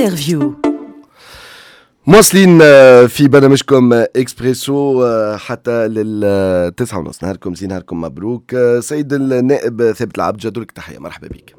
انترفيو. مواصلين في برنامجكم اكسبريسو حتى للتسعة ونص. نهاركم زين، نهاركم مبروك. سيد النائب ثابت العبد، جدولك تحية، مرحبا بك.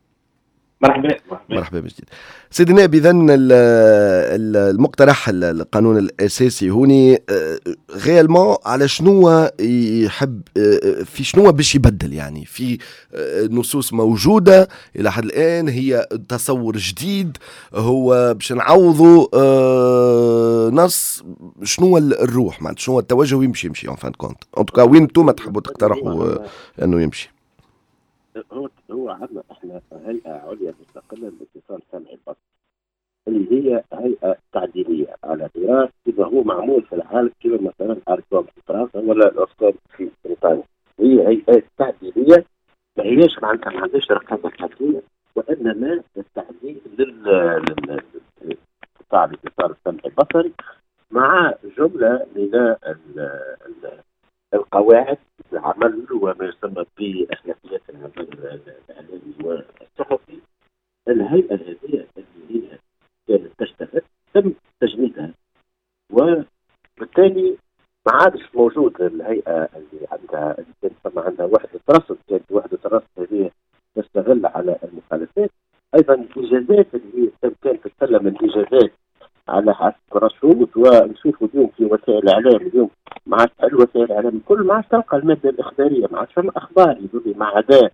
مرحبا بجديد سيد النائب. إذن المقترح القانون الأساسي هوني غيالمون على شنو يحب، في شنو باش يبدل؟ يعني في نصوص موجودة إلى حد الآن، هي تصور جديد، هو باش نعوضوا نص. شنو الروح معناتها، شنو التوجه ويمشي ان فان كونت ان توكا وين انتم تحبوا تقترحوا انه يمشي؟ هو عندنا احنا هيئه عليا مستقله للاتصال السمعي البصري، اللي هي هيئه تعديليه على غرار كما هو معمول في العالم، كما مثلا اركوم في فرنسا ولا الاوسكار في بريطانيا. هي هيئات تعديليه، ما هياش معناتها ما عندهاش رقابه حكوميه، وانما التعديل قطاع الاتصال السمعي البصري مع جمله من القواعد العمل وما يسمى بأخلاقيات العمل الإعلامي والصحفي. الهيئة هذه اللي هي كانت تشتغل تم تجميدها، وبالتالي ما عادش موجود الهيئة اللي عندها، اللي كانت عندها وحدة رصد، كانت وحدة الرصد هذه تستغل على المخالفات. أيضا الإجازات اللي هي كانت تسلم الإجازات على حسب رشوت، ونشوفوا اليوم في وسائل الاعلام اليوم ما عادش وسائل الاعلام الكل ما عادش تلقى الماده الاخباريه، ما عادش فما اخبار يقول ما عدا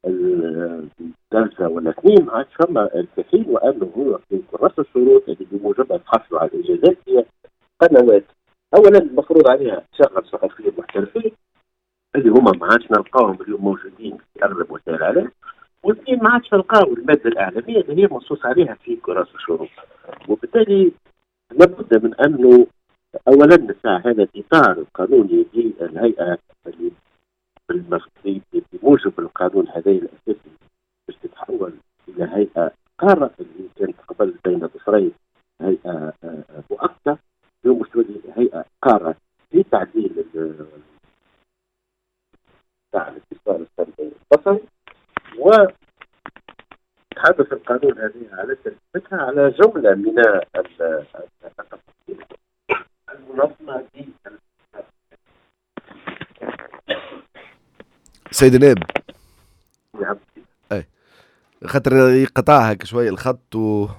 جلسه ولا اثنين، ما عادش فما الكثير. وانه هو في كراسه الشروط اللي بموجبها تحصلوا على الاجازات هي قنوات اولا المفروض عليها تشغل صحفيين محترفين اللي هما ما عادش نلقاهم اليوم موجودين في اغلب وسائل الاعلام، واثنين ما عادش نلقاو الماده الاعلاميه اللي هي منصوص عليها في كراسه الشروط. وبالتالي لابد من انه اولا نسعى هذا الاطار القانوني للهيئه اللي بموجب القانون هذا الاساسي باش تتحول الى هيئه قاره، اللي كانت قبل بين ظفرين هيئه مؤقته، اليوم مش هيئه قاره في تعديل تاع الاتصال السمعي البصري. وتحدث القانون هذه على تثبيتها على جمله من المنظمه دي. سيد النائب، نعم. اي خاطر يقطع هيك شويه الخط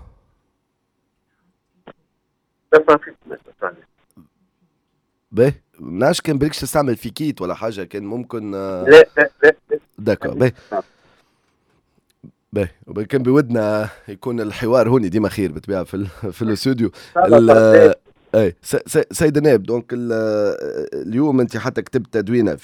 باهي مناش كان بريكش تستعمل في كيت ولا حاجه، كان ممكن لا داكور باهي باهي كان بودنا يكون الحوار هوني ديما خير بالطبيعه في الاستوديو. اي سيد النائب، دونك اليوم انت حتى كتبت تدوينه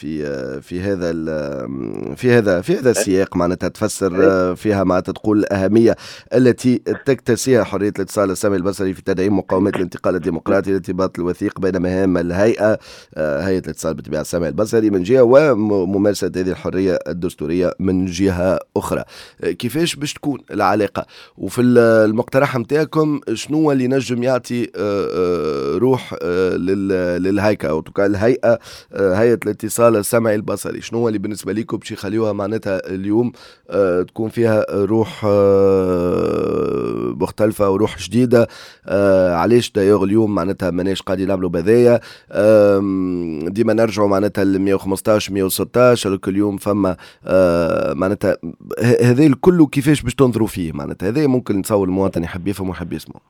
في هذا السياق، معناتها تفسر فيها معناتها تقول الاهميه التي تكتسيها حريه الاتصال السمعي البصري في تدعيم مقاومه الانتقال الديمقراطي، الارتباط الوثيق بين مهام هيئه الاتصال بالطبيعه السمعي البصري من جهه، وممارسه هذه الحريه الدستوريه من جهه اخرى. كيفاش باش تكون العلاقه؟ وفي المقترح نتاعكم شنو اللي نجم يعطي روح للهيئة أو الهيئة، هيئة الاتصال السمعي البصري؟ شنو اللي بالنسبة لكم باش يخليوها معناتها اليوم تكون فيها روح مختلفة وروح جديدة؟ علاش دايوغ اليوم معناتها ماناش قاعدين نعملوا بذايا؟ ديما نرجعوا معناتها ل 115 116 كل يوم فما معناتها هذا الكل. كيفاش باش تنظروا فيه؟ معناتها هذا ممكن نتصور المواطن يحب يفهم ويحب يسمع.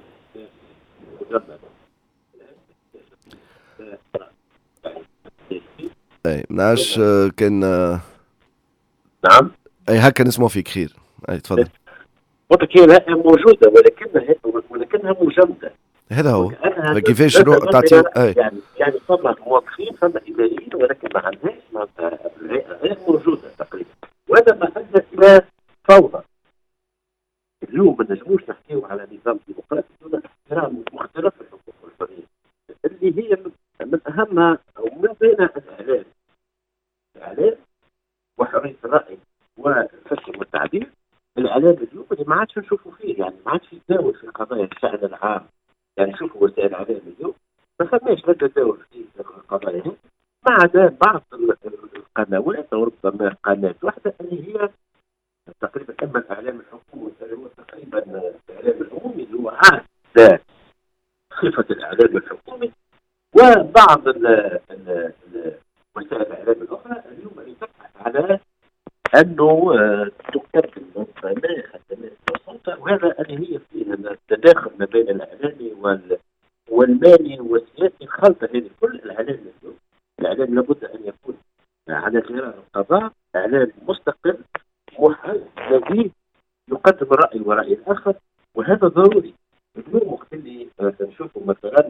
اي مناش كان نعم. اي هكا نسمع فيك خير. اي تفضل. قلت هي موجوده ولكنها مجمده. هذا هو كيفاش تعطي يعني فما موظفين فما اداريين، ولكن ما عندهاش معناتها غير موجوده تقريبا، وهذا ما ادى الى فوضى. اليوم ما نجموش نحكيو على نظام ديمقراطي دون احترام مختلف الحقوق والحريات اللي هي من اهمها او من بينها الاعلام وحريه الراي والفكر والتعبير. الاعلام اليوم اللي ما عادش نشوفوا فيه، يعني ما عادش يتداول في قضايا الشأن العام. يعني شوفوا وسائل الاعلام اليوم ما فماش لا تداول في القضايا هذه، ما عدا بعض القنوات او ربما قناه واحده اللي هي تقريبا اما الاعلام الحكومي اللي هو تقريبا الاعلام العمومي بعض وسائل الاعلام الاخرى اليوم اللي تبحث على انه تقدم خدمات بسيطه، وهذا اللي هي فيه التداخل ما بين الاعلامي والمالي والسياسي، الخلطه هذه كل الاعلام اليوم. الاعلام لابد ان يكون على غرار القضاء، اعلام مستقل محايد نزيه يقدم الراي وراي الاخر، وهذا ضروري. اليوم وقت اللي نشوفوا مثلا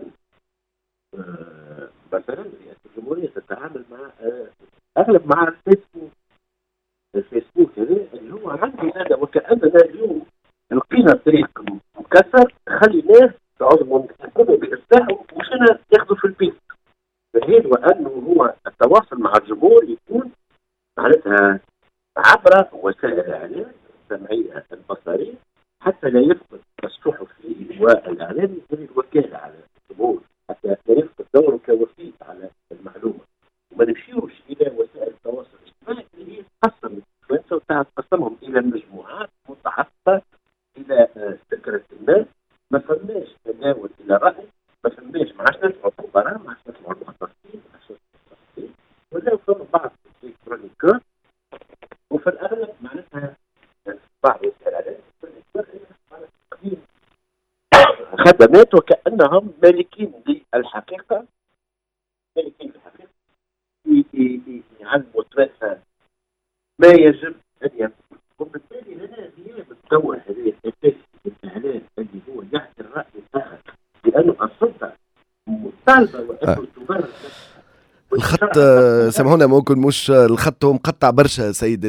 رئاسه الجمهوريه تتعامل مع اغلب مع الفيسبوك هذا اللي هو عندي هذا، وكاننا اليوم لقينا طريق مكسر خلي الناس تعوزوا يقوموا باصلاحه ومشينا ياخذوا في البيت. فهذا وانه هو التواصل مع الجمهور يكون معناتها عبر وسائل الاعلام السمعيه البصريه، حتى لا يفقد الصحفي والاعلامي هذه الوكاله على الجمهور، حتى لا يفقد دوره كوسيط على المعلومه. وما نمشيوش الى وسائل التواصل الاجتماعي اللي هي تقسم الانفلونسر وتقسمهم الى مجموعات متعصبه، الى سكره الناس، ما فماش تداول الى راي، ما فماش، ما عادش نسمعوا الخبراء، ما عادش نسمعوا المختصين، ما عادش نسمعوا المتخصصين، ولا فما بعض الكرونيكور. وفي الاغلب معناتها بعض وسائل الاعلام تقديم خدمات وكانهم مالكين للحقيقه، مالكين للحقيقه، يعلموا الناس ما يجب ان يكون. وبالتالي هنا غياب الدور هذه الاساسي للاعلام اللي هو يحكي الراي الاخر، لانه السلطه مطالبه وانه تبرر الخط. سامحونا ممكن مش الخط هو مقطع برشا سيد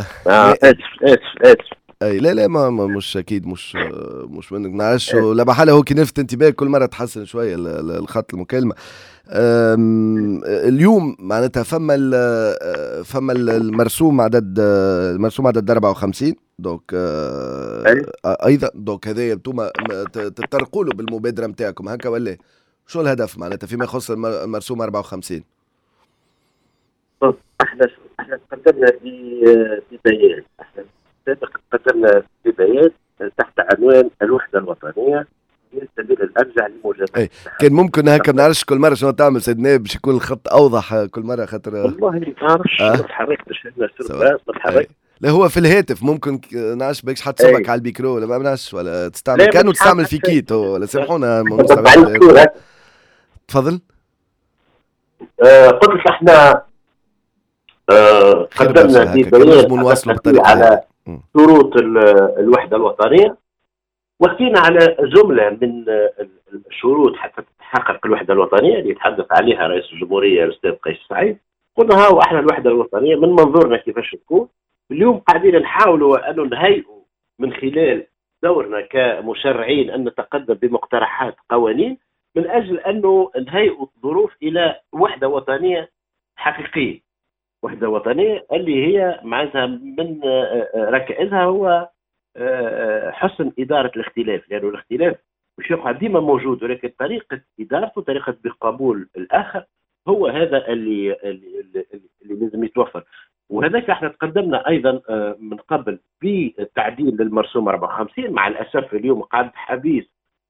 اسف اي لا ما مش اكيد مش منك نعرفش، لا بحاله هو كي نلفت انتباه كل مره تحسن شويه الخط المكالمه. اليوم معناتها فما المرسوم عدد 54 دوك ايضا دوك هذايا انتم تطرقوا له بالمبادره نتاعكم هكا ولا شو الهدف معناتها فيما يخص المرسوم 54؟ احنا قدمنا ببيان، قدمنا ببيان تحت عنوان الوحده الوطنيه هي السبيل الارجع لمواجهه. كان ممكن هكا ما نعرفش كل مره شنو تعمل سيدنا باش يكون الخط اوضح كل مره خاطر والله ما نعرفش ما تحركتش هنا ما تحركت. لا هو في الهاتف ممكن نعرفش بيكش حد صبك على الميكرو ولا ما نعرفش ولا تستعمل كانوا تستعمل في كيت ولا سامحونا تفضل. قلت احنا قدمنا ببيان على شروط الوحده الوطنيه، وحكينا على جمله من الشروط حتى تتحقق الوحده الوطنيه اللي يتحدث عليها رئيس الجمهوريه الاستاذ قيس سعيد. قلنا ها احنا الوحده الوطنيه من منظورنا كيفاش تكون. اليوم قاعدين نحاولوا ان نهيئوا من خلال دورنا كمشرعين ان نتقدم بمقترحات قوانين من اجل انه نهيئوا الظروف الى وحده وطنيه حقيقيه، وحده وطنيه اللي هي معناتها من ركائزها هو حسن اداره الاختلاف، لانه الاختلاف مش يقع ديما موجود، ولكن طريقه ادارته، طريقه بقبول الاخر هو هذا اللي لازم يتوفر. وهذاك احنا تقدمنا ايضا من قبل بتعديل للمرسوم 54. مع الاسف اليوم قاعد حديث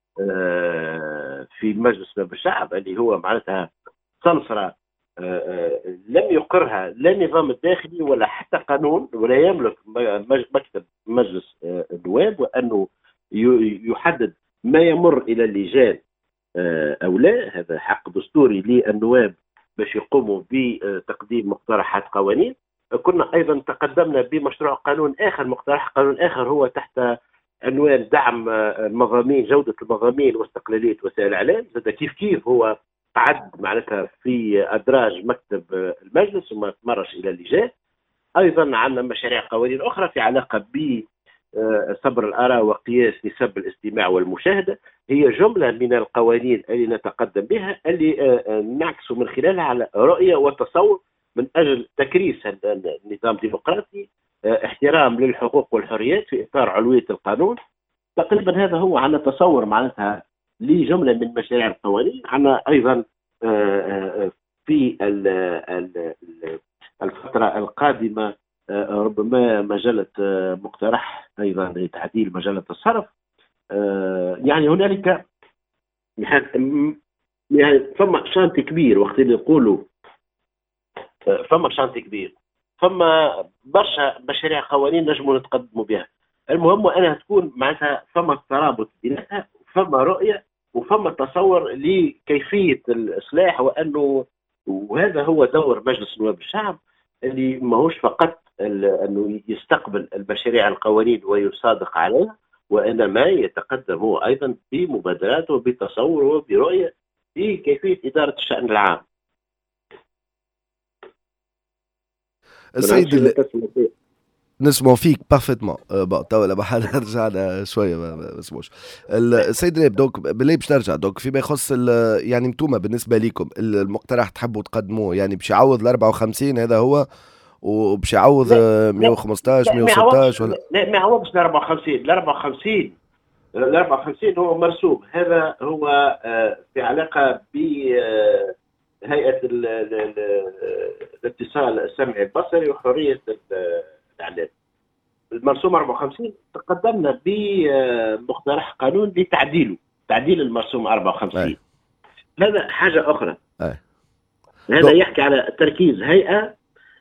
في مجلس نواب الشعب اللي هو معناتها سمسره لم يقرها لا النظام الداخلي ولا حتى قانون، ولا يملك مكتب مجلس النواب وانه يحدد ما يمر الى اللجان او لا. هذا حق دستوري للنواب باش يقوموا بتقديم مقترحات قوانين. كنا ايضا تقدمنا بمشروع قانون اخر، مقترح قانون اخر هو تحت عنوان دعم المضامين، جوده المضامين واستقلاليه وسائل الاعلام. زاد كيف هو قعد معناتها في ادراج مكتب المجلس وما تمرش الى اللجان. ايضا عندنا مشاريع قوانين اخرى في علاقه ب صبر الاراء وقياس نسب الاستماع والمشاهده. هي جمله من القوانين اللي نتقدم بها، اللي نعكس من خلالها على رؤيه وتصور من اجل تكريس النظام الديمقراطي، احترام للحقوق والحريات في اطار علويه القانون. تقريبا هذا هو عندنا تصور معناتها لجمله من مشاريع القوانين. عندنا ايضا في الفتره القادمه ربما مجله مقترح ايضا لتعديل مجله الصرف. يعني هنالك يعني فما شانتي كبير وقت اللي نقولوا فما شانتي كبير، فما برشا مشاريع قوانين نجموا نتقدموا بها. المهم انها تكون معناتها فما ترابط بيناتها، فما رؤيه وفما تصور لكيفيه الاصلاح، وهذا هو دور مجلس نواب الشعب، اللي ماهوش فقط انه يستقبل المشاريع القوانين ويصادق عليها، وانما يتقدم هو ايضا بمبادرات وبتصور وبرؤيه في كيفيه اداره الشان العام. السيد نسمع فيك بارفيتمون. توا لما رجعنا شويه ما نسمعوش السيد نائب. دونك بالله باش نرجع دونك فيما يخص يعني انتوما بالنسبه لكم المقترح تحبوا تقدموه يعني باش يعوض ال 54 هذا هو، وباش يعوض 115 116 ولا لا ما يعوضش ال 54. ال 54 هو مرسوم، هذا هو في علاقه ب هيئه الاتصال السمعي البصري وحريه الاعلام. المرسوم 54 تقدمنا بمقترح قانون تعديل المرسوم 54. هذا حاجه اخرى. هذا يحكي على تركيز هيئه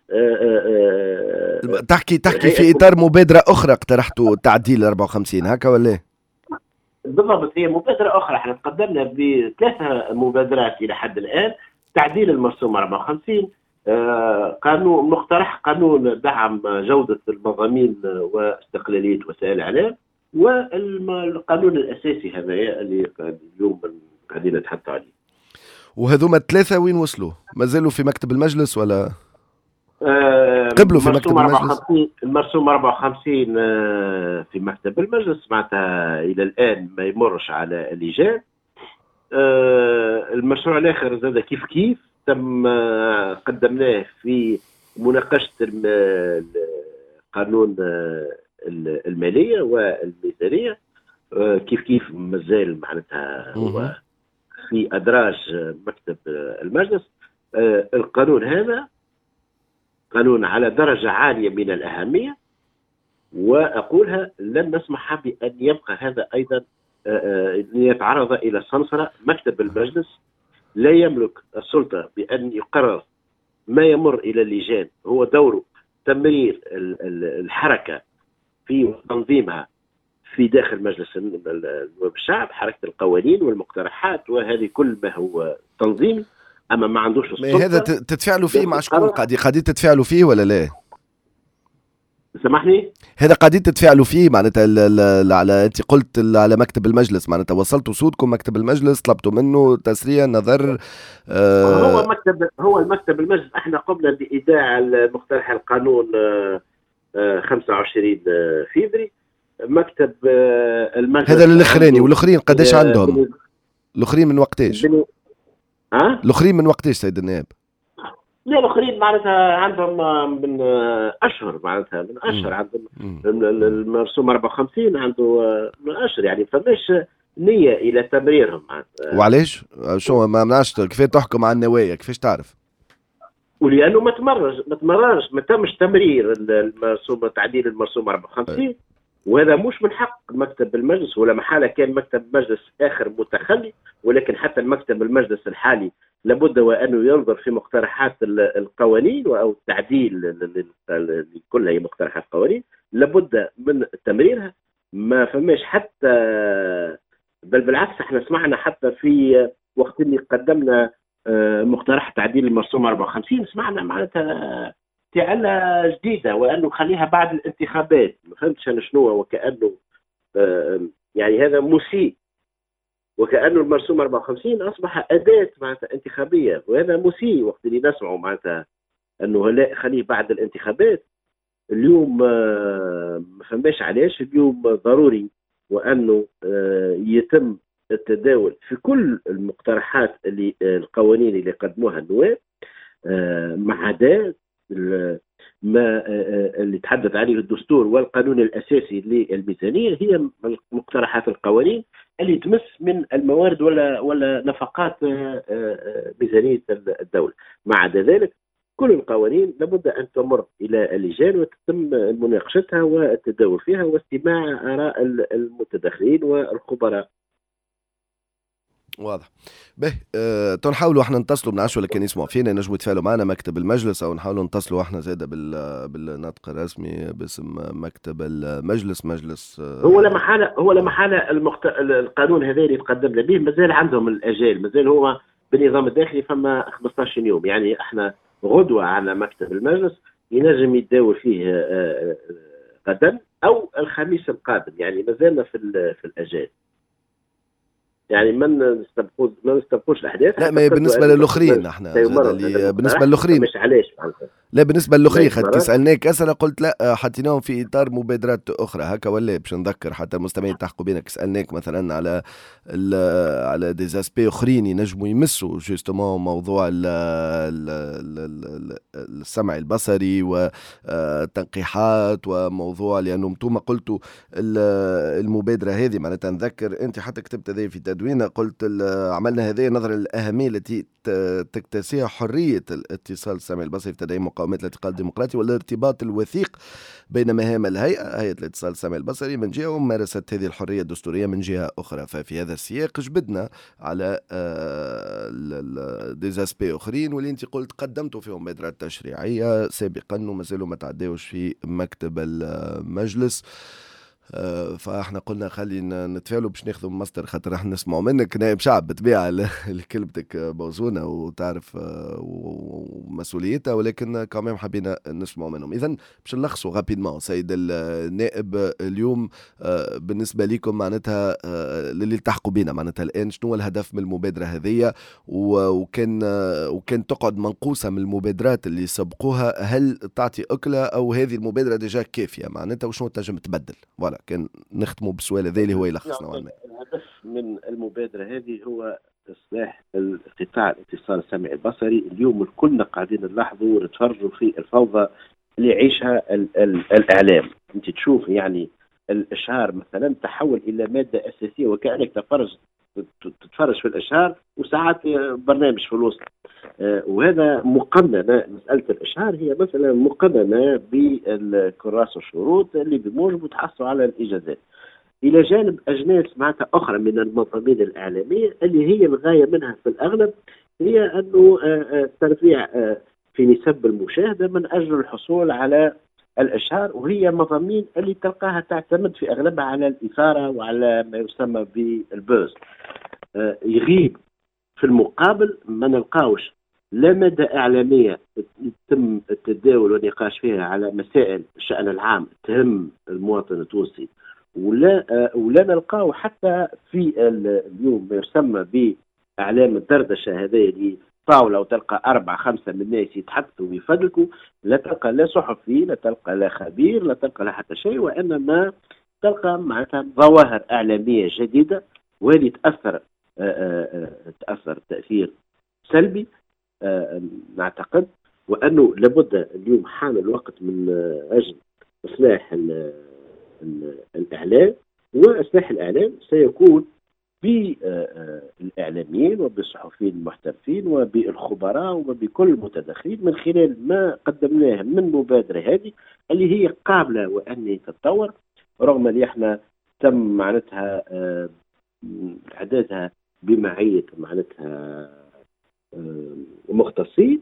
تحكي في اطار مبادره اخرى اقترحتوا تعديل 54 هكا ولا؟ بالضبط، هي مبادره اخرى. احنا تقدمنا بثلاثه مبادرات الى حد الان. تعديل المرسوم 54، قانون مقترح قانون دعم جودة المضامين واستقلالية وسائل الإعلام، والقانون الأساسي هذا اللي اليوم قاعدين نتحدثوا عليه. وهذوما الثلاثة وين وصلوا؟ ما زالوا في مكتب المجلس ولا قبلوا في مكتب المجلس؟ المرسوم 54 في مكتب المجلس، معناتها إلى الآن ما يمرش على اللجان. المشروع الآخر زاد كيف تم قدمناه في مناقشة قانون المالية والميزانية، كيف مازال معناتها هو في أدراج مكتب المجلس. القانون هذا قانون على درجة عالية من الأهمية، وأقولها لن نسمح بأن يبقى هذا أيضا يتعرض إلى سنسرة. مكتب المجلس لا يملك السلطة بأن يقرر ما يمر إلى اللجان، هو دوره تمرير الحركة في تنظيمها في داخل مجلس نواب الشعب، حركة القوانين والمقترحات، وهذه كل ما هو تنظيمي، أما ما عندوش السلطة. هذا تتفاعلوا فيه مع شكون؟ قاعدين تتفاعلوا فيه ولا لا؟ سامحني، هذا قاعدين تتفاعلوا فيه معناتها على انت قلت على مكتب المجلس، معناتها وصلتوا صوتكم مكتب المجلس، طلبتوا منه تسريع نظر؟ هو المكتب المجلس احنا قمنا بايداع مقترح القانون 25 فبراير. مكتب المجلس هذا للاخراني، والاخرين قداش عندهم؟ الاخرين من وقتاش؟ الاخرين من وقتاش سيد النائب؟ لا الاخرين معناتها عندهم من اشهر، معناتها من اشهر عندهم المرسوم 54 عنده من اشهر، يعني فماش نيه الى تمريرهم معناتها. وعلاش؟ شو ما منعش كيف تحكم على النوايا؟ كيفاش تعرف؟ ولانه ما تمش تمرير المرسوم، تعديل المرسوم 54، وهذا مش من حق مكتب المجلس، ولا محاله كان مكتب المجلس اخر متخلي، ولكن حتى المكتب المجلس الحالي لابد وانه ينظر في مقترحات القوانين او التعديل كلها هي مقترحات قوانين لابد من تمريرها. ما فماش حتى، بل بالعكس احنا سمعنا حتى في وقت اللي قدمنا مقترح تعديل المرسوم 54 سمعنا معناتها تعالى جديده، وانه خليها بعد الانتخابات. ما فهمتش انا شنو، وكانه يعني هذا مسيء، وكانه المرسوم 54 اصبح اداه معناتها انتخابيه، وهذا مسيء وقت اللي نسمعوا معناتها انه لا خليه بعد الانتخابات. اليوم ما فهماش علاش اليوم ضروري وانه يتم التداول في كل المقترحات اللي القوانين اللي قدموها النواب، ما عدا ما اللي تحدث عليه الدستور والقانون الاساسي للميزانيه، هي مقترحات القوانين اللي تمس من الموارد ولا نفقات ميزانيه الدوله. ما عدا ذلك كل القوانين لابد ان تمر الى اللجان وتتم مناقشتها والتداول فيها واستماع اراء المتدخلين والخبراء. واضح. به تنحاولوا احنا نتصلوا بنعرفش ولا كان يسمعوا فينا ينجموا يتفاعلوا معنا مكتب المجلس، او نحاولوا نتصلوا احنا زاده بالنطق الرسمي باسم مكتب المجلس مجلس. هو لما حال القانون هذا اللي تقدمنا به مازال عندهم الاجال، مازال هو بالنظام الداخلي فما 15 يوم. يعني احنا غدوه على مكتب المجلس ينجم يتداول فيه غدا او الخميس القادم، يعني مازالنا في الاجال. يعني ما نستبقوش الاحداث. لا، ما بالنسبه للاخرين احنا بالنسبه للاخرين مش علاش لا، بالنسبه للاخرين خاطر سالناك اسئله قلت لا حطيناهم في اطار مبادرات اخرى هكا، ولا باش نذكر حتى المستمعين يلتحقوا بينك. سالناك مثلا على ديزاسبي اخرين ينجموا يمسوا جوستومون موضوع السمع البصري والتنقيحات، وموضوع لانه انتم قلتوا المبادره هذه معناتها نذكر انت حتى كتبت هذه في تدوينه، قلت عملنا هذه نظرا للاهميه التي تكتسيها حريه الاتصال السمع البصري في تدعيم مقاومة الانتقال الديمقراطي والارتباط الوثيق بين مهام هيئة الاتصال السمعي البصري من جهة وممارسة هذه الحرية الدستورية من جهة أخرى. ففي هذا السياق جبدنا على ديزاسبي أخرين واللي أنت قلت قدمتوا فيهم مبادرات تشريعية سابقا وما زالوا ما تعداوش في مكتب المجلس. فاحنا قلنا خلينا نتفاعلوا باش ناخذوا ماستر، خاطر راح نسمعوا منك نائب شعب بالطبيعه كلمتك موزونه وتعرف ومسؤوليتها، ولكن كمان حبينا نسمعوا منهم. اذا باش نلخصوا غابيدمون سيد النائب اليوم بالنسبه لكم معناتها اللي التحقوا بينا معناتها الان شنو الهدف من المبادره هذه، وكان تقعد منقوصه من المبادرات اللي سبقوها، هل تعطي اكله او هذه المبادره ديجا كافيه معناتها وشنو تنجم تبدل؟ فوالا كان نختموا بالسؤال هذا اللي هو يلخصنا معنا. الهدف من المبادره هذه هو اصلاح قطاع الاتصال السمعي البصري. اليوم كلنا قاعدين نلاحظوا ونتفرجوا في الفوضى اللي يعيشها الاعلام. انت تشوف يعني الاشهار مثلا تحول الى ماده اساسيه، وكانك تتفرج في الاشهار وساعات برنامج في الوسط. وهذا مقننه، مساله الاشهار هي مثلا مقننه بالكراس والشروط اللي بموجبه تحصلوا على الاجازات، الى جانب اجناس معناتها اخرى من المضامين الاعلاميه اللي هي الغايه منها في الاغلب هي انه ترفيع في نسب المشاهده من اجل الحصول على الاشهار، وهي مضامين اللي تلقاها تعتمد في اغلبها على الاثاره وعلى ما يسمى بالبوز. يغيب في المقابل ما نلقاوش لا مادة إعلامية يتم التداول والنقاش فيها على مسائل الشأن العام تهم المواطن التونسي، ولا نلقاو حتى في اليوم ما يسمى بإعلام الدردشة هذا اللي طاولة وتلقى 4-5 من الناس يتحدثوا ويفدلكوا، لا تلقى لا صحفي، لا تلقى لا خبير، لا تلقى لا حتى شيء، وإنما تلقى معناتها ظواهر إعلامية جديدة، وهذه تأثر تأثير سلبي. نعتقد وأنه لابد اليوم حان الوقت من أجل إصلاح الإعلام، وإصلاح الإعلام سيكون بالإعلاميين وبالصحفيين المحترفين وبالخبراء وبكل المتدخلين من خلال ما قدمناه من مبادرة هذه اللي هي قابلة وأن تتطور، رغم أن احنا تم معناتها إعدادها بمعية معناتها مختصين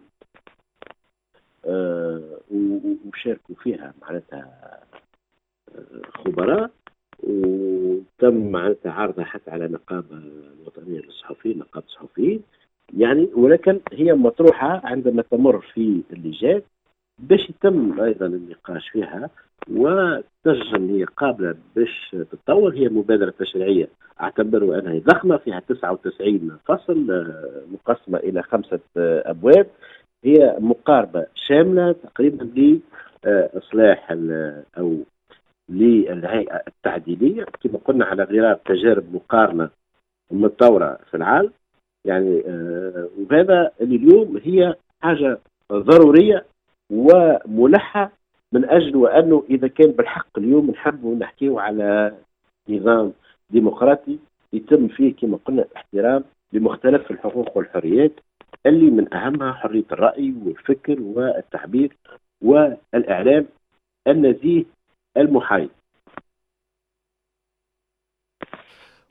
وشاركوا فيها معناتها خبراء، وتم معناتها عرضها حتى على نقابة الوطنية للصحفيين، نقابة الصحفيين يعني، ولكن هي مطروحة عندما تمر في اللجان باش يتم أيضا النقاش فيها وتنجم هي قابلة باش تتطور. هي مبادرة تشريعية أعتبر أنها ضخمة، فيها 99 فصل مقسمة إلى 5 أبواب، هي مقاربة شاملة تقريبا لإصلاح أو للهيئة التعديلية كما قلنا على غرار تجارب مقارنة متطورة في العالم يعني. وهذا اللي اليوم هي حاجة ضرورية وملحة من أجل وأنه إذا كان بالحق اليوم نحب نحكيه على نظام ديمقراطي يتم فيه كما قلنا الاحترام لمختلف الحقوق والحريات اللي من أهمها حرية الرأي والفكر والتعبير والإعلام النزيه المحايد.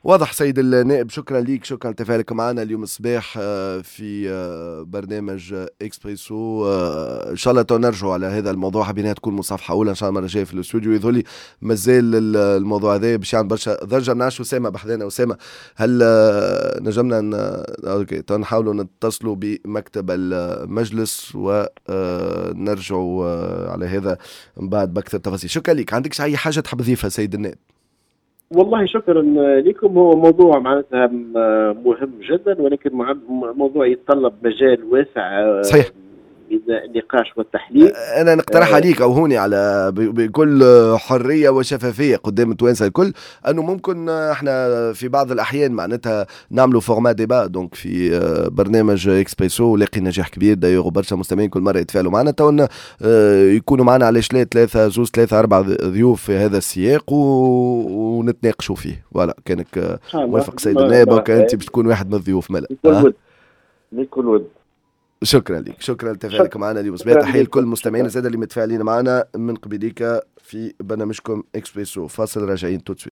واضح سيد النائب، شكرا ليك، شكرا لتفاعلك معنا اليوم الصباح في برنامج اكسبريسو. ان شاء الله نرجعوا على هذا الموضوع، حبينا تكون مصافحه اولى ان شاء الله المره الجايه في الاستوديو. يظهر مازال الموضوع هذا باش يعمل برشا ضجه. منعش اسامه بحذانا. اسامه، هل نجمنا اوكي نحاولوا نتصلوا بمكتب المجلس ونرجعوا على هذا من بعد باكثر تفاصيل. شكرا لك. عندكش اي حاجه تحب تضيفها سيد النائب؟ والله شكرا لكم. هو موضوع معناتها مهم جدا، ولكن موضوع يتطلب مجال واسع صحيح. النقاش والتحليل. انا نقترح عليك او هوني على بكل حريه وشفافيه قدام التوانسه الكل، انه ممكن احنا في بعض الاحيان معناتها نعملوا فورما ديبا دونك في برنامج اكسبريسو. لاقي نجاح كبير دايوغ، برشا مستمعين كل مره يتفاعلوا معنا. تونا يكونوا معنا على شلي 3 4 ضيوف في هذا السياق ونتناقشوا فيه. فوالا كانك موافق سيد النائب، وكانت باش تكون واحد من الضيوف ملا بكل ود. شكرا لك، شكرا لتفاعلك معنا اليوم. تحية لكل المستمعين السادة اللي متفاعلين معنا من قبليك في برنامجكم اكسبريسو. فاصل، راجعين توت